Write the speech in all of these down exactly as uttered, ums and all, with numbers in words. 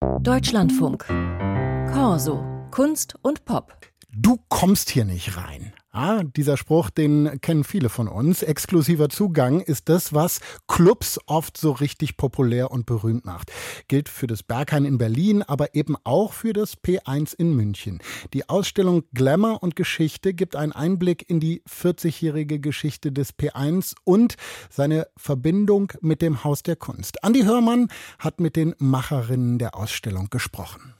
Deutschlandfunk. Corso. Kunst und Pop. Du kommst hier nicht rein. Ah, dieser Spruch, den kennen viele von uns. Exklusiver Zugang ist das, was Clubs oft so richtig populär und berühmt macht. Gilt für das Berghain in Berlin, aber eben auch für das P eins in München. Die Ausstellung Glamour und Geschichte gibt einen Einblick in die vierzigjährige Geschichte des P eins und seine Verbindung mit dem Haus der Kunst. Andi Hörmann hat mit den Macherinnen der Ausstellung gesprochen.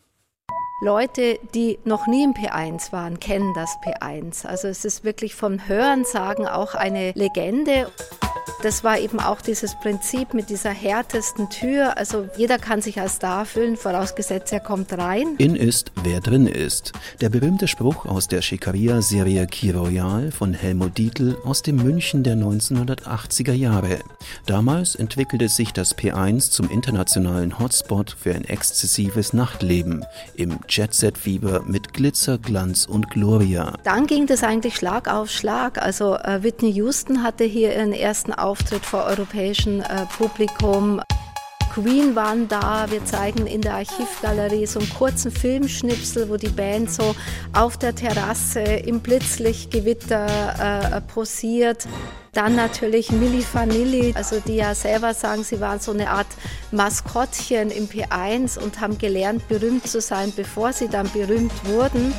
Leute, die noch nie im P eins waren, kennen das P eins. Also es ist wirklich vom Hörensagen auch eine Legende. Das war eben auch dieses Prinzip mit dieser härtesten Tür. Also jeder kann sich als Star fühlen, vorausgesetzt er kommt rein. In ist, wer drin ist. Der berühmte Spruch aus der Schickeria-Serie Key Royal von Helmut Dietl aus dem München der neunzehnhundertachtziger Jahre. Damals entwickelte sich das P eins zum internationalen Hotspot für ein exzessives Nachtleben. Im Jet-Set-Fieber mit Glitzer, Glanz und Gloria. Dann ging das eigentlich Schlag auf Schlag. Also äh, Whitney Houston hatte hier ihren ersten Auftritt vor europäischem äh, Publikum. Queen waren da, wir zeigen in der Archivgalerie so einen kurzen Filmschnipsel, wo die Band so auf der Terrasse im Blitzlichtgewitter äh, posiert. Dann natürlich Milli Vanilli, also die ja selber sagen, sie waren so eine Art Maskottchen im P eins und haben gelernt, berühmt zu sein, bevor sie dann berühmt wurden.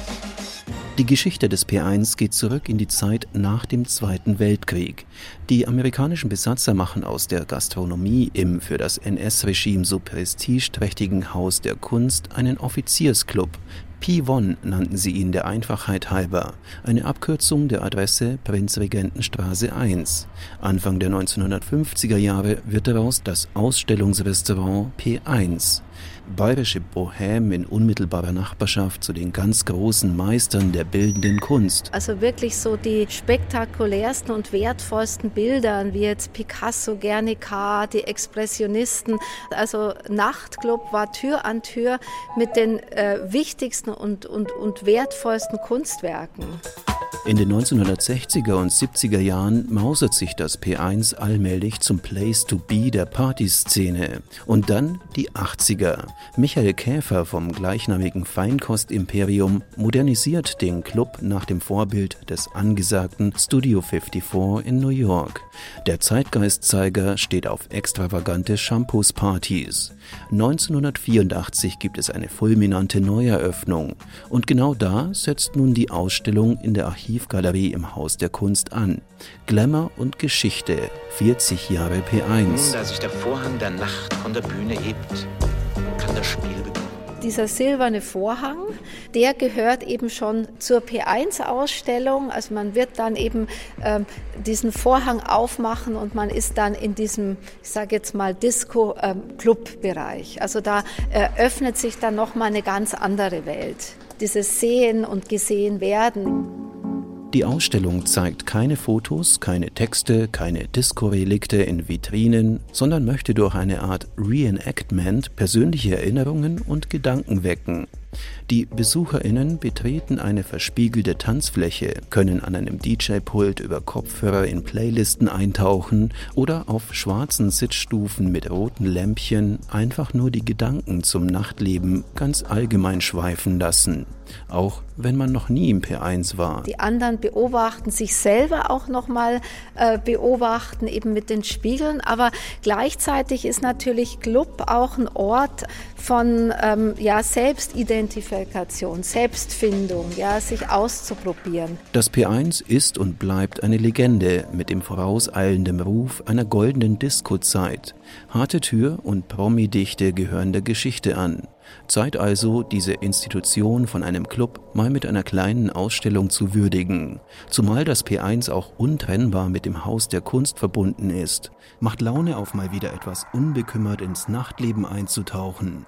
Die Geschichte des P eins geht zurück in die Zeit nach dem Zweiten Weltkrieg. Die amerikanischen Besatzer machen aus der Gastronomie im für das N S-Regime so prestigeträchtigen Haus der Kunst einen Offiziersclub. P eins nannten sie ihn der Einfachheit halber, eine Abkürzung der Adresse Prinzregentenstraße eins. Anfang der neunzehnhundertfünfziger Jahre wird daraus das Ausstellungsrestaurant P eins. Bayerische Bohème in unmittelbarer Nachbarschaft zu den ganz großen Meistern der bildenden Kunst. Also wirklich so die spektakulärsten und wertvollsten Bilder, wie jetzt Picasso, Guernica, die Expressionisten. Also Nachtclub war Tür an Tür mit den äh, wichtigsten und, und, und wertvollsten Kunstwerken. In den neunzehnhundertsechziger und siebziger Jahren mausert sich das P eins allmählich zum Place to be der Partyszene. Und dann die achtziger. Michael Käfer vom gleichnamigen Feinkostimperium modernisiert den Club nach dem Vorbild des angesagten Studio vierundfünfzig in New York. Der Zeitgeistzeiger steht auf extravagante Shampoos-Partys. neunzehnhundertvierundachtzig gibt es eine fulminante Neueröffnung. Und genau da setzt nun die Ausstellung in der Archivgalerie im Haus der Kunst an. Glamour und Geschichte, vierzig Jahre P eins. Nun, da sich der Vorhang der Nacht von der Bühne hebt, kann das Spiel beginnen. Dieser silberne Vorhang, der gehört eben schon zur P eins Ausstellung. Also man wird dann eben ähm, diesen Vorhang aufmachen und man ist dann in diesem, ich sage jetzt mal, Disco-Club-Bereich. Also da eröffnet sich dann nochmal eine ganz andere Welt. Dieses Sehen und Gesehen werden. Die Ausstellung zeigt keine Fotos, keine Texte, keine Disco-Relikte in Vitrinen, sondern möchte durch eine Art Reenactment persönliche Erinnerungen und Gedanken wecken. Die BesucherInnen betreten eine verspiegelte Tanzfläche, können an einem D J-Pult über Kopfhörer in Playlisten eintauchen oder auf schwarzen Sitzstufen mit roten Lämpchen einfach nur die Gedanken zum Nachtleben ganz allgemein schweifen lassen. Auch wenn man noch nie im P eins war. Die anderen beobachten sich selber auch nochmal äh, beobachten, eben mit den Spiegeln. Aber gleichzeitig ist natürlich Club auch ein Ort von ähm, ja, Selbstidentifikation, Selbstfindung, ja, sich auszuprobieren. Das P eins ist und bleibt eine Legende mit dem vorauseilenden Ruf einer goldenen Disco-Zeit. Harte Tür und Promi-Dichte gehören der Geschichte an. Zeit also, diese Institution von einem Club mal mit einer kleinen Ausstellung zu würdigen. Zumal das P eins auch untrennbar mit dem Haus der Kunst verbunden ist. Macht Laune, auf mal wieder etwas unbekümmert ins Nachtleben einzutauchen.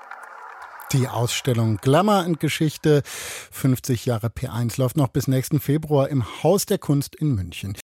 Die Ausstellung Glamour und Geschichte, fünfzig Jahre P eins, läuft noch bis nächsten Februar im Haus der Kunst in München.